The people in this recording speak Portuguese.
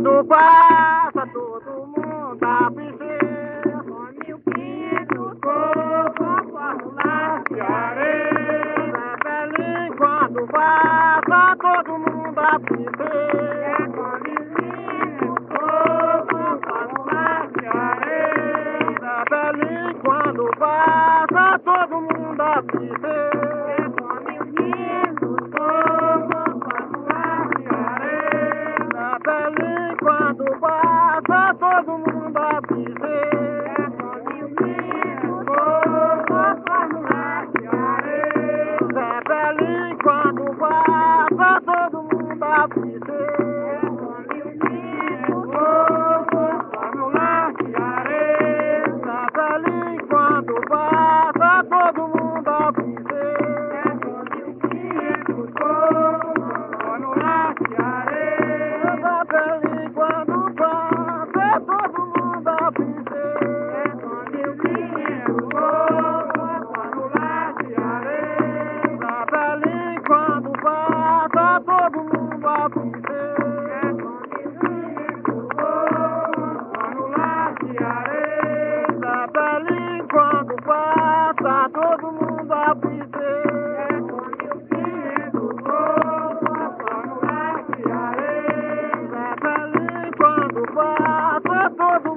quando passa todo mundo a piscina, Com 1.500 cocos, vamos lá de areia. Zeppelin quando passa todo mundo a piscina, Com 1.500 cocos, vamos lá de areia. Zeppelin quando passa todo mundo a piscina, Com 1.500 cocos, vamos lá de areia. Zeppelin quando passa todo mundo a piscina, Com 1.500 cocos, vamos lá de areia. Zeppelin quando passa todo mundo a piscina, Com 1.500 cocos, vamos lá de areia. Zeppelin quando passa todo mundo a piscina, Com 1.500 cocos, vamos lá de areia. Zeppelin quando passa todo mundo a piscina, Com 1.500 cocos, vamos lá de areia. Zeppelin quando passa todo mundo a piscina, Com 1.500 cocos, vamos lá de areia. Zeppelin quando passa todo mundo a piscina, Com 1.500 cocos, vamos lá de areia. Zeppelin quando passa todo